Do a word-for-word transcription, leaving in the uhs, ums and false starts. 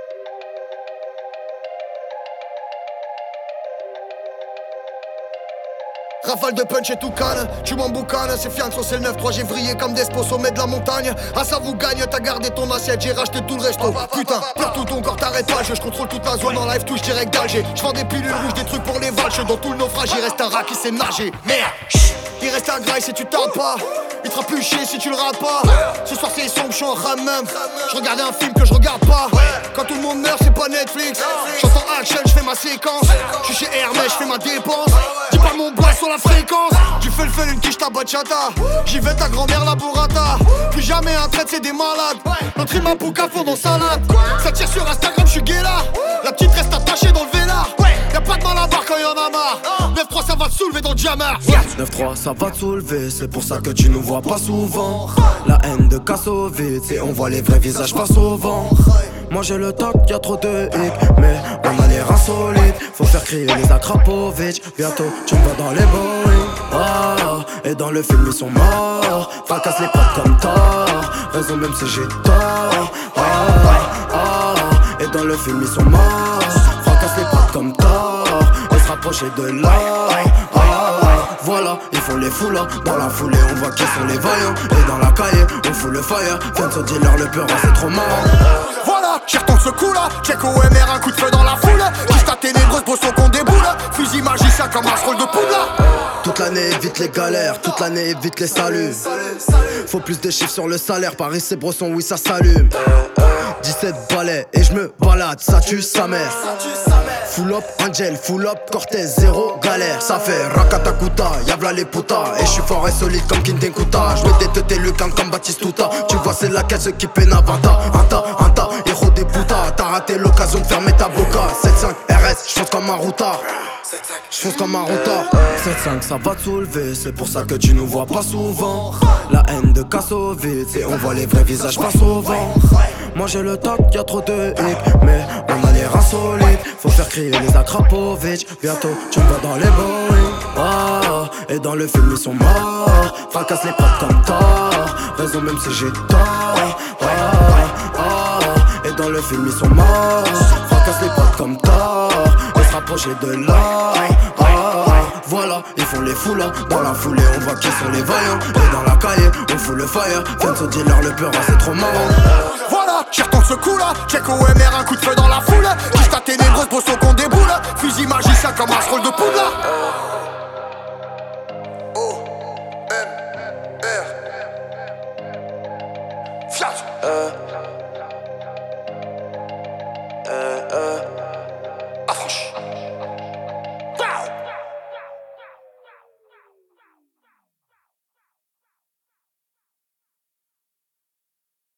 Rafale de punch et tout canne, tu m'emboucanes, c'est fiançon, c'est le neuf trois, j'ai vrillé comme Despo au sommet de la montagne. Ah ça vous gagne, t'as gardé ton assiette, j'ai racheté tout le resto. Putain, pleure tout ton corps, t'arrêtes pas, je contrôle toute la zone en live, touche direct d'Alger. J'vends des pilules rouges, des trucs pour les valches, dans tout le naufrage, il reste un rat qui sait nager. Merde, il reste un graille si tu tardes pas, il te fera plus chier si tu le rates pas. Ce soir c'est sombre, j'suis en ramum, je regardais un film que je regarde pas. Quand tout le monde meurt, c'est pas Netflix. J'entends action, j'fais ma séquence. J'suis chez Hermès, j'fais ma dépense. Dis pas mon bois sur la fréquence. Tu fais le feu, une quiche ta bachata. J'y vais ta grand-mère la burrata. Plus jamais un traite, c'est des malades. Notre île m'a pouca fond dans salade. Ça tire sur Instagram, j'suis gay là. La petite reste attachée dans le vénard. Y'a pas de mal à voir quand y'en a marre. neuf trois ça va te soulever dans le jammer. neuf trois ça va te soulever, c'est pour ça que tu nous vois pas souvent. La haine de Kassovitz et on voit les vrais visages pas souvent. Moi j'ai le toc, y'a trop de hic, mais on a l'air insolite. Faut faire crier les Akrapovic. Bientôt tu me vois dans les Boeing. Ah, et dans le film ils sont morts. Fracasse les potes comme Thor. Raison même si j'ai tort. Ah, ah, et dans le film ils sont morts. Fracasse les potes comme Thor. Et se rapprocher de là. Ah, voilà, ils font les fous là. Dans la foulée on voit qui sont les vaillants. Et dans la cahier on fout le fire. Fence dealer le peur, c'est trop marrant. Voilà, j'y retombe ce coup là. Check O M R, un coup de feu dans la foule. Juste ta ténébreuse, brosson qu'on déboule. Fusil magicien comme un scroll de poule là. Toute l'année évite les galères, toute l'année évite les saluts. Faut plus de chiffres sur le salaire, Paris c'est brosson, oui ça s'allume. dix-sept balais et je me balade, ça tue sa mère. Full up, Angel, full up, Cortez, zéro galère. Ça fait rakatakuta, y'a les putas. Et je suis fort et solide comme Kintenkuta. Je vais déteuter Lucan comme Batistuta. Tu vois c'est laquelle ce qui peine à Vanta. Anta, anta, héros des putas. T'as raté l'occasion de fermer ta boca. sept cinq R S, j'fonce comme un routard. J'fonce comme un routard. sept cinq ça va te soulever, c'est pour ça que tu nous vois pas souvent. La haine de Kassovitz et on voit les vrais visages pas souvent. Moi j'ai le toc, y'a trop de hic, mais on a l'air insolite. Faut faire crier les Akrapovic. Bientôt tu me vois dans les Boeing. Ah, et dans le film ils sont morts. Fracasse les potes comme Thor. Raison même si j'ai tort. Ah, ah, et dans le film ils sont morts. Fracasse les potes comme Thor. Et se rapprocher de là. Ah, voilà, ils font les fous là. Dans la foulée on voit qui sont les vaillants. Et dans la cahier on fout le fire. Fence dealer le peur, c'est trop marrant. Voilà, j'y retombe ce coup là. Check O M R, un coup de feu dans la foule. Juste ta ténébreuse, brosson qu'on déboule. Fusil magicien comme un scroll de poule là.